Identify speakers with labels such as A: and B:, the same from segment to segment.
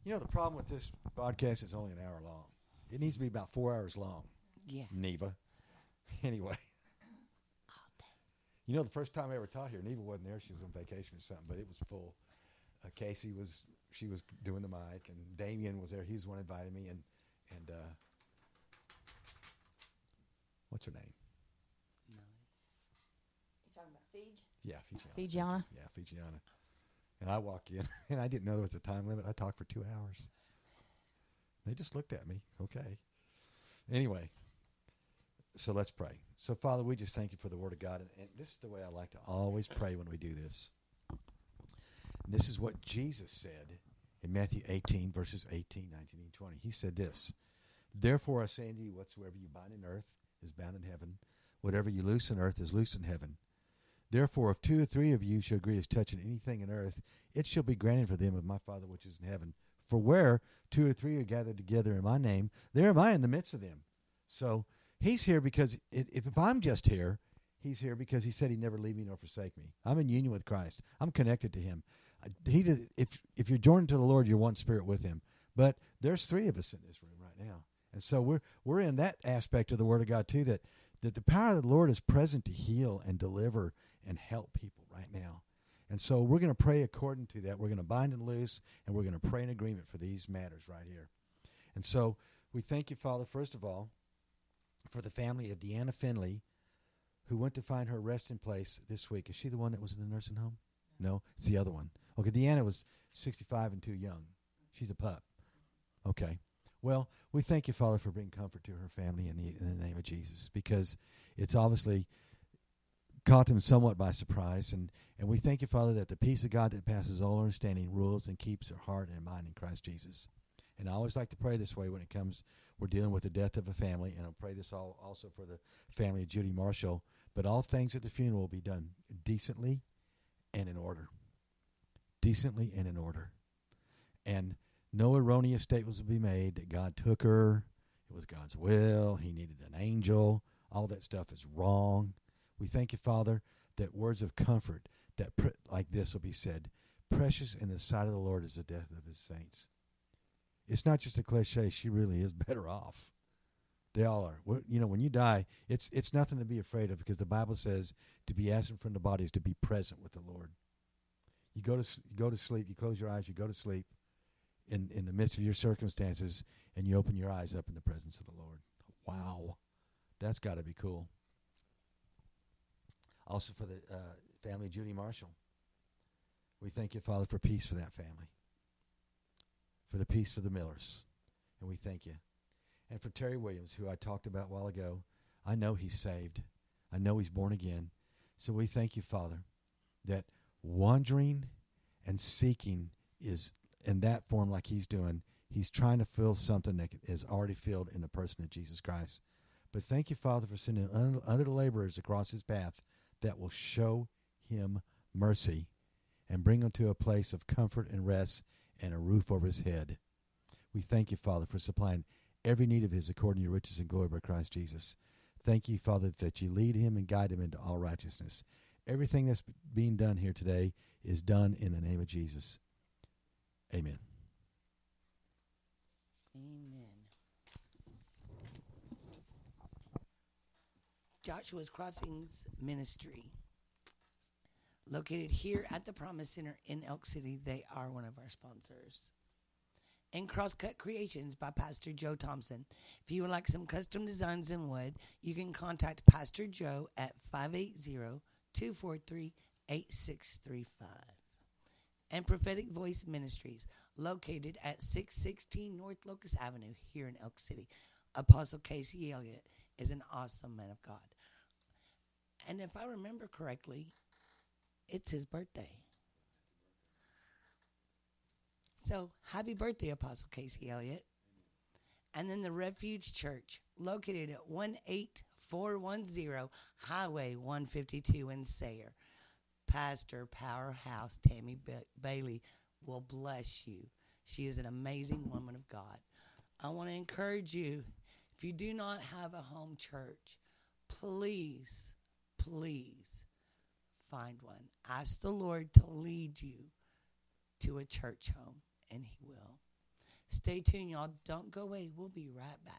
A: You know, the problem with this podcast is only an hour long. It needs to be about 4 hours long.
B: Yeah.
A: Neva. Anyway. You know, the first time I ever taught here, Neva wasn't there. She was on vacation or something, but it was full. Casey was doing the mic, and Damien was there. He was the one inviting me, and what's her name?
B: No.
C: You talking about Fiji?
A: Yeah, Fijiana.
C: Fijiana?
A: Yeah, Fijiana. And I walk in, and I didn't know there was a time limit. I talked for 2 hours. They just looked at me. Okay. Anyway, so let's pray. So, Father, we just thank you for the Word of God. And this is the way I like to always pray when we do this. And this is what Jesus said in Matthew 18, verses 18, 19, and 20. He said this, "Therefore I say unto you, whatsoever you bind in earth is bound in heaven. Whatever you loose in earth is loosed in heaven. Therefore, if 2 or 3 of you shall agree as touching anything in earth, it shall be granted for them of my Father which is in heaven. For where 2 or 3 are gathered together in my name, there am I in the midst of them." So he's here because if I'm just here, he's here because he said he'd never leave me nor forsake me. I'm in union with Christ. I'm connected to him. If you're joined to the Lord, you're one spirit with him. But there's 3 of us in this room right now. And so we're in that aspect of the Word of God too, that the power of the Lord is present to heal and deliver and help people right now. And so we're going to pray according to that. We're going to bind and loose, and we're going to pray in agreement for these matters right here. And so we thank you, Father, first of all, for the family of Deanna Finley, who went to find her resting place this week. Is she the one that was in the nursing home? No, it's the other one. Okay, Deanna was 65 and too young. She's a pup. Okay. Well, we thank you, Father, for bringing comfort to her family in the name of Jesus, because it's obviously caught them somewhat by surprise. And we thank you, Father, that the peace of God that passes all understanding rules and keeps their heart and mind in Christ Jesus. And I always like to pray this way when it comes, we're dealing with the death of a family, and I'll pray this also for the family of Judy Marshall. But all things at the funeral will be done decently and in order. Decently and in order. And no erroneous statements will be made that God took her. It was God's will. He needed an angel. All that stuff is wrong. We thank you, Father, that words of comfort that like this will be said. Precious in the sight of the Lord is the death of his saints. It's not just a cliche. She really is better off. They all are. When you die, it's nothing to be afraid of, because the Bible says to be absent from the body is to be present with the Lord. You go to sleep. You close your eyes. You go to sleep in the midst of your circumstances, and you open your eyes up in the presence of the Lord. Wow, that's got to be cool. Also for the family of Judy Marshall, we thank you, Father, for peace for that family, for the peace for the Millers, and we thank you. And for Terry Williams, who I talked about a while ago, I know he's saved. I know he's born again. So we thank you, Father, that wandering and seeking is in that form like he's doing. He's trying to fill something that is already filled in the person of Jesus Christ. But thank you, Father, for sending other laborers across his path that will show him mercy and bring him to a place of comfort and rest and a roof over his head. We thank you, Father, for supplying every need of his according to your riches and glory by Christ Jesus. Thank you, Father, that you lead him and guide him into all righteousness. Everything that's being done here today is done in the name of Jesus. Amen.
B: Amen. Joshua's Crossings Ministry, located here at the Promise Center in Elk City. They are one of our sponsors. And Crosscut Creations by Pastor Joe Thompson. If you would like some custom designs in wood, you can contact Pastor Joe at 580-243-8635. And Prophetic Voice Ministries, located at 616 North Locust Avenue here in Elk City. Apostle Casey Elliott is an awesome man of God. And if I remember correctly, it's his birthday. So, happy birthday, Apostle Casey Elliott. And then the Refuge Church, located at 18410 Highway 152 in Sayre. Pastor Powerhouse Tammy Bailey will bless you. She is an amazing woman of God. I want to encourage you, if you do not have a home church, please find one. Ask the Lord to lead you to a church home, and he will. stay tuned, y'all. Don't go away. We'll be right back.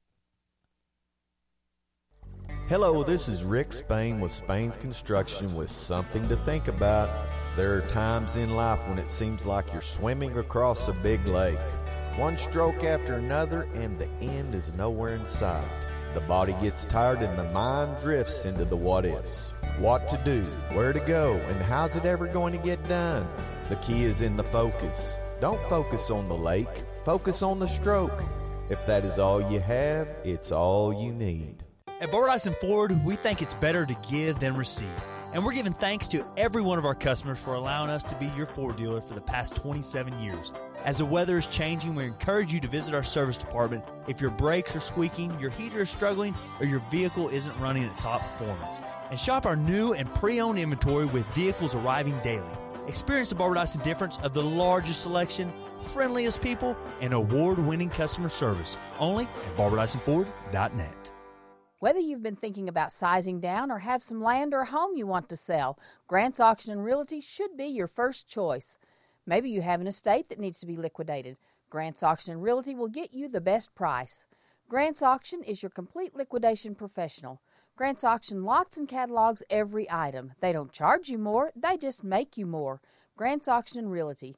D: Hello, this is Rick Spain with Spain's Construction with something to think about. There are times in life when it seems like you're swimming across a big lake. One stroke after another and the end is nowhere in sight. The body gets tired and the mind drifts into the what-ifs. What to do, where to go, and how's it ever going to get done? The key is in the focus. Don't focus on the lake, focus on the stroke. If that is all you have, it's all you need.
E: At Barbara Dyson Ford, we think it's better to give than receive. And we're giving thanks to every one of our customers for allowing us to be your Ford dealer for the past 27 years. As the weather is changing, we encourage you to visit our service department if your brakes are squeaking, your heater is struggling, or your vehicle isn't running at top performance. And shop our new and pre-owned inventory with vehicles arriving daily. Experience the Barbara Dyson difference of the largest selection, friendliest people, and award-winning customer service. Only at BarbaraDysonFord.net.
F: Whether you've been thinking about sizing down or have some land or a home you want to sell, Grant's Auction and Realty should be your first choice. Maybe you have an estate that needs to be liquidated. Grant's Auction and Realty will get you the best price. Grant's Auction is your complete liquidation professional. Grant's Auction lots and catalogs every item. They don't charge you more, they just make you more. Grant's Auction and Realty,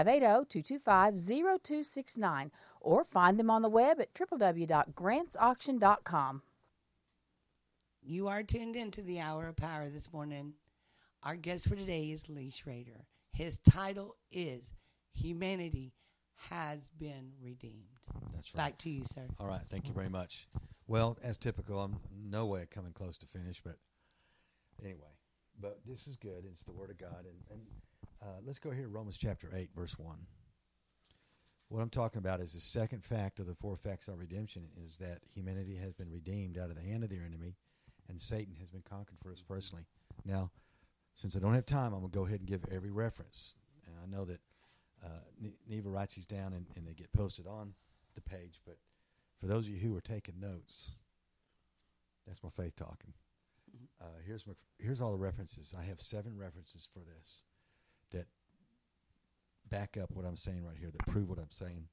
F: 580-225-0269, or find them on the web at www.grantsauction.com.
B: You are tuned into the Hour of Power this morning. Our guest for today is Lee Schrader. His title is Humanity Has Been Redeemed.
A: That's right.
B: Back to you, sir.
A: All right. Thank you very much. Well, as typical, I'm no way coming close to finish, but anyway. But this is good. It's the Word of God. And let's go here, Romans chapter 8, verse 1. What I'm talking about is the second fact of the four facts of redemption is that humanity has been redeemed out of the hand of their enemy, and Satan has been conquered for us personally. Now, since I don't have time, I'm going to go ahead and give every reference. And I know that Neva writes these down and they get posted on the page, but for those of you who are taking notes, that's my faith talking. Here's all the references. I have 7 references for this that back up what I'm saying right here, that prove what I'm saying.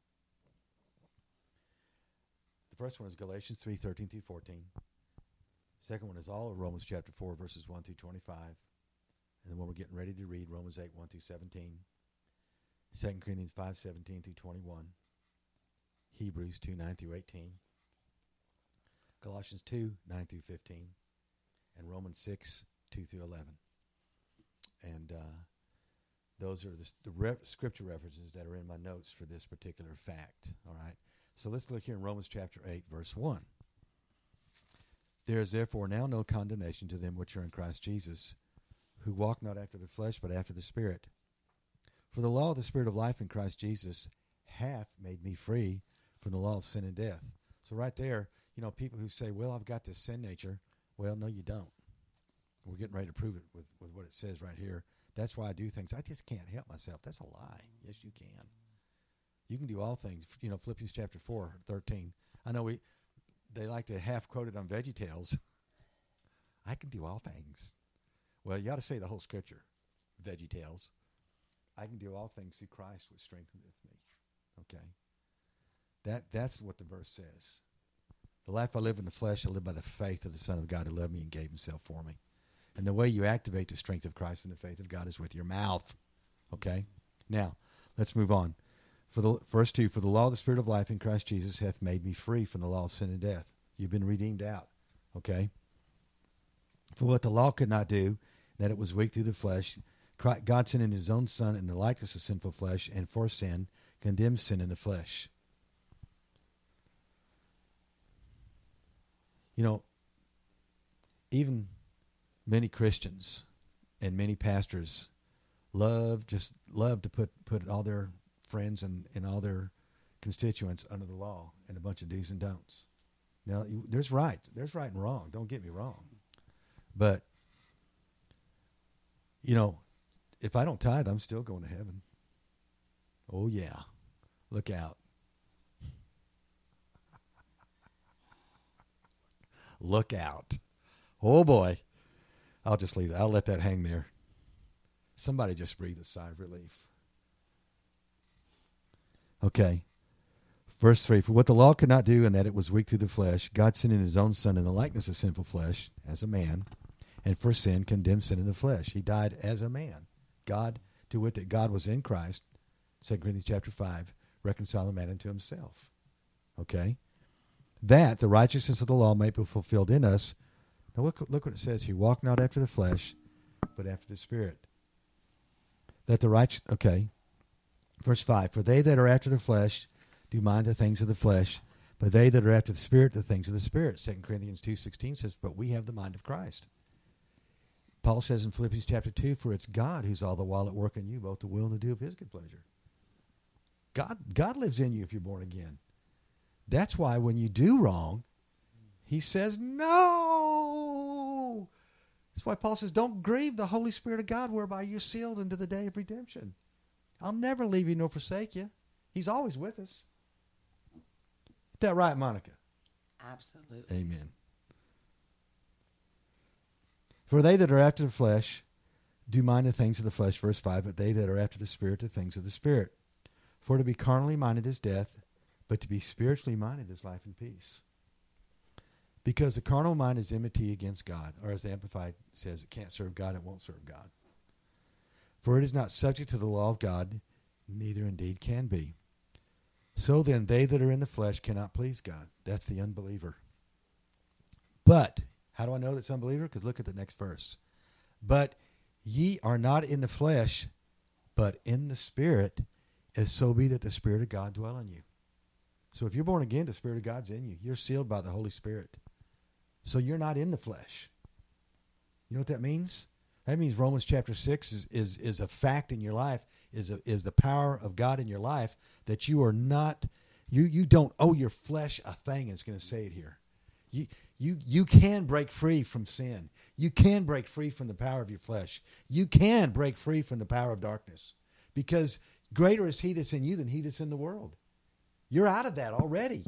A: The first one is Galatians 3:13 through 14. Second one is all of Romans chapter 4, verses 1 through 25. And the one we're getting ready to read, Romans 8, 1 through 17. 2 Corinthians 5, 17 through 21. Hebrews 2, 9 through 18. Colossians 2, 9 through 15. And Romans 6, 2 through 11. And those are the scripture references that are in my notes for this particular fact. All right. So let's look here in Romans chapter 8, verse 1. There is therefore now no condemnation to them which are in Christ Jesus, who walk not after the flesh, but after the Spirit. For the law of the Spirit of life in Christ Jesus hath made me free from the law of sin and death. So right there, people who say, well, I've got this sin nature. Well, no, you don't. We're getting ready to prove it with what it says right here. That's why I do things. I just can't help myself. That's a lie. Yes, you can. You can do all things. Philippians chapter 4, 13. I know they like to half quote it on VeggieTales. I can do all things. Well, you got to say the whole scripture, VeggieTales. I can do all things through Christ which strengtheneth me. Okay? That's what the verse says. The life I live in the flesh, I live by the faith of the Son of God who loved me and gave himself for me. And the way you activate the strength of Christ and the faith of God is with your mouth. Okay? Now, let's move on. For the verse 2, for the law of the Spirit of life in Christ Jesus hath made me free from the law of sin and death. You've been redeemed out. Okay? For what the law could not do, that it was weak through the flesh, God sent in his own Son in the likeness of sinful flesh, and for sin, condemned sin in the flesh. Even many Christians and many pastors love to put all their friends and all their constituents under the law and a bunch of do's and don'ts. Now, there's right and wrong. Don't get me wrong. But, if I don't tithe, I'm still going to heaven. Oh, yeah. Look out. Look out. Oh, boy. I'll just leave that. I'll let that hang there. Somebody just breathe a sigh of relief. Okay. Verse 3, for what the law could not do in that it was weak through the flesh, God sent in his own Son in the likeness of sinful flesh as a man, and for sin condemned sin in the flesh. He died as a man. God, to wit, that God was in Christ, 2 Corinthians chapter 5, reconciling man unto himself. Okay? That the righteousness of the law might be fulfilled in us. Now look what it says here. Walk not after the flesh, but after the Spirit. That the righteous, okay. Verse 5, for they that are after the flesh do mind the things of the flesh, but they that are after the Spirit, the things of the Spirit. 2 Corinthians 2:16 says, but we have the mind of Christ. Paul says in Philippians chapter 2, for it's God who's all the while at work in you, both to will and to do of his good pleasure. God lives in you if you're born again. That's why when you do wrong, he says, no. That's why Paul says, don't grieve the Holy Spirit of God, whereby you're sealed unto the day of redemption. I'll never leave you nor forsake you. He's always with us. Is that right, Monica?
B: Absolutely.
A: Amen. For they that are after the flesh do mind the things of the flesh, verse 5, but they that are after the Spirit, the things of the Spirit. For to be carnally minded is death, but to be spiritually minded is life and peace. Because the carnal mind is enmity against God, or as the Amplified says, it can't serve God, it won't serve God. For it is not subject to the law of God, neither indeed can be. So then they that are in the flesh cannot please God. That's the unbeliever. But, how do I know that's unbeliever? Because look at the next verse. But ye are not in the flesh, but in the Spirit, as so be that the Spirit of God dwell in you. So if you're born again, the Spirit of God's in you. You're sealed by the Holy Spirit. So you're not in the flesh. You know what that means? That means Romans chapter 6 is a fact in your life, is the power of God in your life, that you are not, you don't owe your flesh a thing, and it's going to say it here. You can break free from sin. You can break free from the power of your flesh. You can break free from the power of darkness, because greater is he that's in you than he that's in the world. You're out of that already.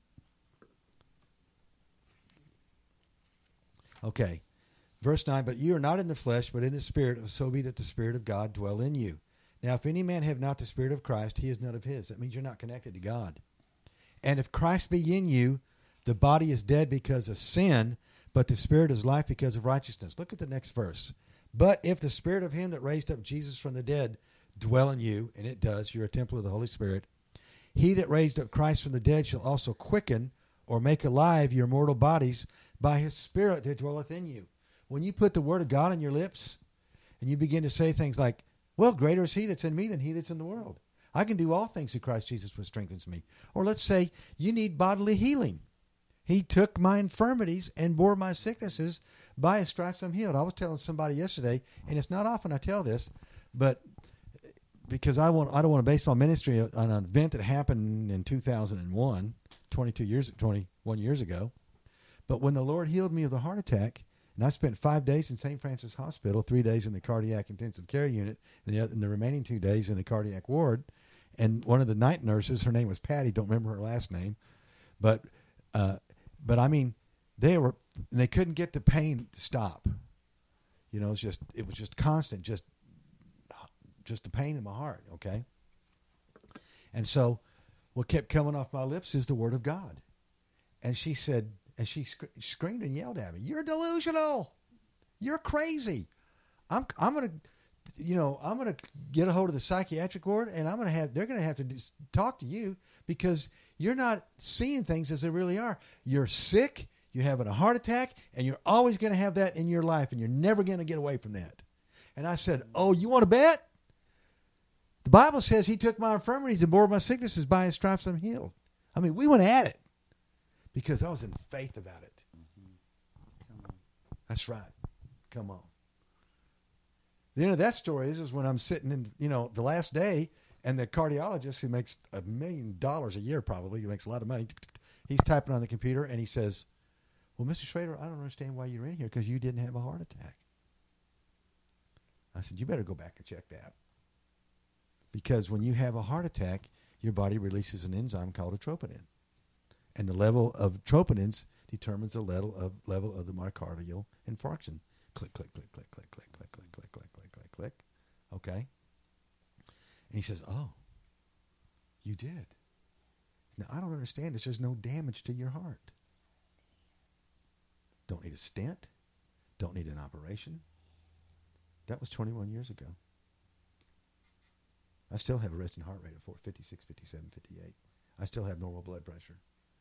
A: Okay. Verse 9, but you are not in the flesh, but in the Spirit, so be that the Spirit of God dwell in you. Now, if any man have not the Spirit of Christ, he is none of his. That means you're not connected to God. And if Christ be in you, the body is dead because of sin, but the Spirit is life because of righteousness. Look at the next verse. But if the Spirit of him that raised up Jesus from the dead dwell in you, and it does, you're a temple of the Holy Spirit, he that raised up Christ from the dead shall also quicken or make alive your mortal bodies by his Spirit that dwelleth in you. When you put the word of God on your lips and you begin to say things like, well, greater is he that's in me than he that's in the world. I can do all things through Christ Jesus which strengthens me. Or let's say you need bodily healing. He took my infirmities and bore my sicknesses. By his stripes I'm healed. I was telling somebody yesterday, and it's not often I tell this, but because I don't want to base my ministry on an event that happened in 2001, 21 years ago. But when the Lord healed me of the heart attack, and I spent 5 days in St. Francis Hospital, 3 days in the cardiac intensive care unit, and the remaining 2 days in the cardiac ward. And one of the night nurses, her name was Patty, don't remember her last name, but I mean, they couldn't get the pain to stop. You know, it was just constant, just the pain in my heart. Okay, and so what kept coming off my lips is the word of God, and she said. And she screamed and yelled at me, "You're delusional. You're crazy. I'm going to get a hold of the psychiatric ward, and they're going to have to talk to you because you're not seeing things as they really are. You're sick. You're having a heart attack, and you're always going to have that in your life, and you're never going to get away from that." And I said, "Oh, you want to bet? The Bible says he took my infirmities and bore my sicknesses. By his stripes I'm healed." I mean, we went at it. Because I was in faith about it. Come on. That's right. Come on. The end of that story is when I'm sitting in, the last day, and the cardiologist who makes $1 million a year probably, he makes a lot of money, he's typing on the computer, and he says, "Well, Mr. Schrader, I don't understand why you're in here because you didn't have a heart attack." I said, "You better go back and check that." Because when you have a heart attack, your body releases an enzyme called troponin. And the level of troponins determines the level of the myocardial infarction. Click, click, click, click, click, click, click, click, click, click, click, click, click. Okay? And he says, "Oh, you did. Now, I don't understand this. There's no damage to your heart. Don't need a stent. Don't need an operation. That was 21 years ago. I still have a resting heart rate of 56, 57, 58. I still have normal blood pressure.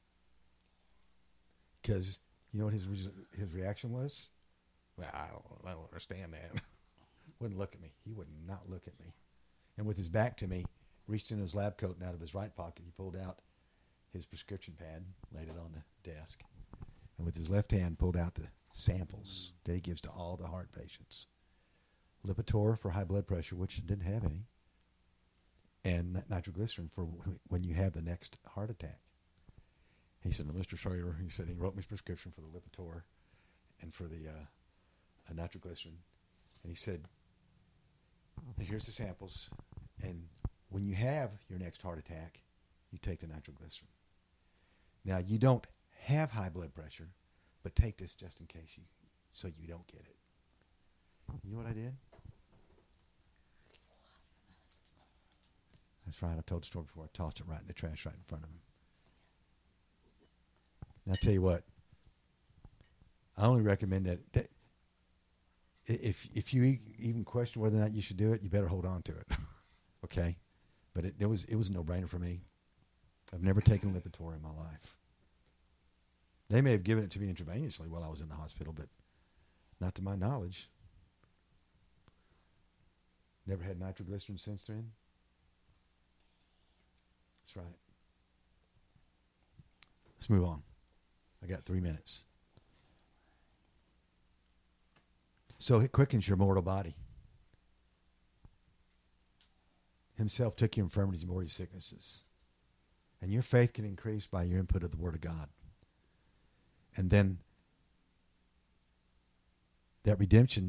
A: Because you know what his reaction was? Well, I don't understand that. Wouldn't look at me. He would not look at me. And with his back to me, reached in his lab coat and out of his right pocket, he pulled out his prescription pad, laid it on the desk, and with his left hand pulled out the samples that he gives to all the heart patients. Lipitor for high blood pressure, which didn't have any, and nitroglycerin for when you have the next heart attack. He said, Mr. Schrader, he said he wrote me his prescription for the Lipitor and for the nitroglycerin. And he said, here's the samples, and when you have your next heart attack, you take the nitroglycerin. Now, you don't have high blood pressure, but take this just in case so you don't get it. You know what I did? That's right. I've told the story before. I tossed it right in the trash right in front of him. And I'll tell you what. I only recommend that if you even question whether or not you should do it, you better hold on to it. Okay? But it was a no-brainer for me. I've never taken Lipitor in my life. They may have given it to me intravenously while I was in the hospital, but not to my knowledge. Never had nitroglycerin since then. That's right. Let's move on. I got 3 minutes. So it quickens your mortal body. Himself took your infirmities and bore your sicknesses. And your faith can increase by your input of the Word of God. And then that redemption